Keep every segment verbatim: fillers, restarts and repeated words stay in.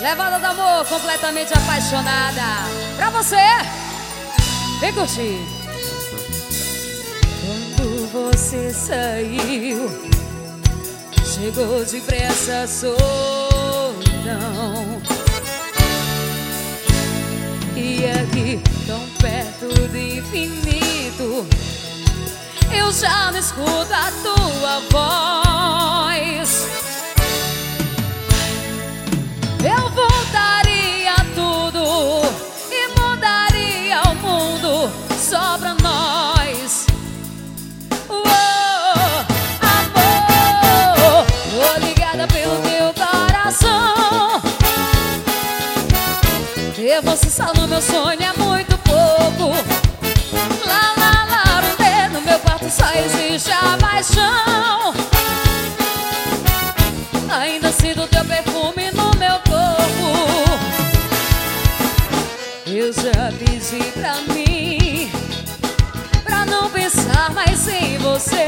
Levada do amor, completamente apaixonada. Pra você, vem curtir. Quando você saiu, chegou depressa a solidão. E aqui, tão perto do infinito, eu já não escuto a tua voz. Eu voltaria tudo e mudaria o mundo só pra nós. Oh, amor, tô ligada pelo teu coração. Ter você só no meu sonho é muito pouco. Lá, lá, lá, no meu quarto só existe a paixão. Ainda sinto teu perfume no meu corpo. Eu já pedi pra mim, pra não pensar mais em você.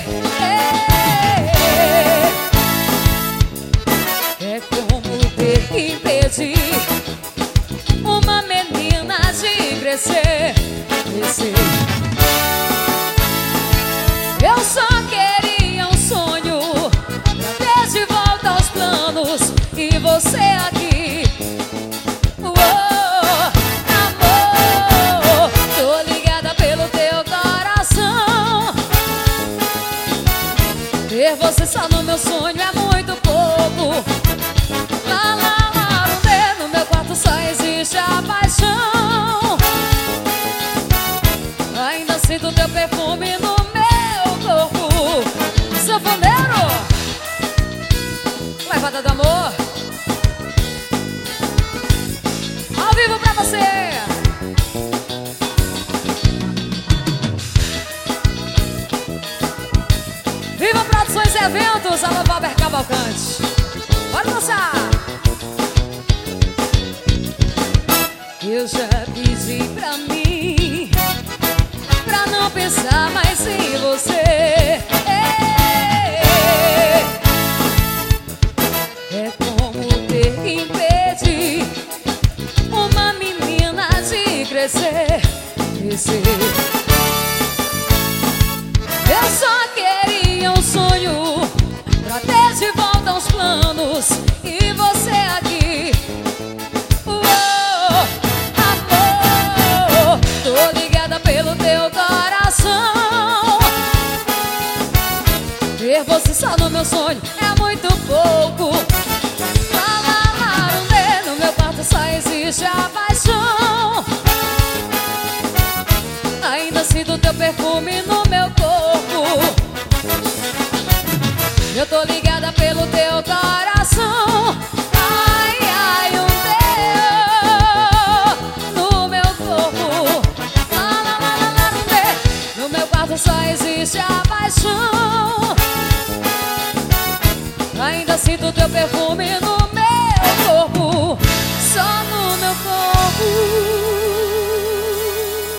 É como ter que impedir uma menina de crescer, crescer. Eu só queria um sonho pra ter de volta aos planos e você aqui. Oh, amor, tô ligada pelo teu coração. Ter você só no meu sonho é muito pouco. Lá, lá, lá, no meu quarto só existe a paixão. Ainda sinto teu perfume no meu corpo. Sanfoneiro, levada do amor, ao vivo pra você. Viva Produções e Eventos, alô Valber Cavalcante. Bora dançar. Eu já pedi pra mim, pra não pensar mais em você. É como ter que impedir uma menina de crescer, crescer. Eu só queria um sonho pra ter de volta aos planos e você aqui. Oh, amor, tô ligada pelo teu coração. Ter você só no meu sonho é muito pouco. Lá, lá, lá, no meu quarto só existe a paixão. Ainda sinto teu perfume no meu corpo. Eu tô ligada pelo teu coração. Ai, ai, um teu no meu corpo. Lá, lá, lá, lá, lá, no meu quarto só existe a paixão. Ainda sinto teu perfume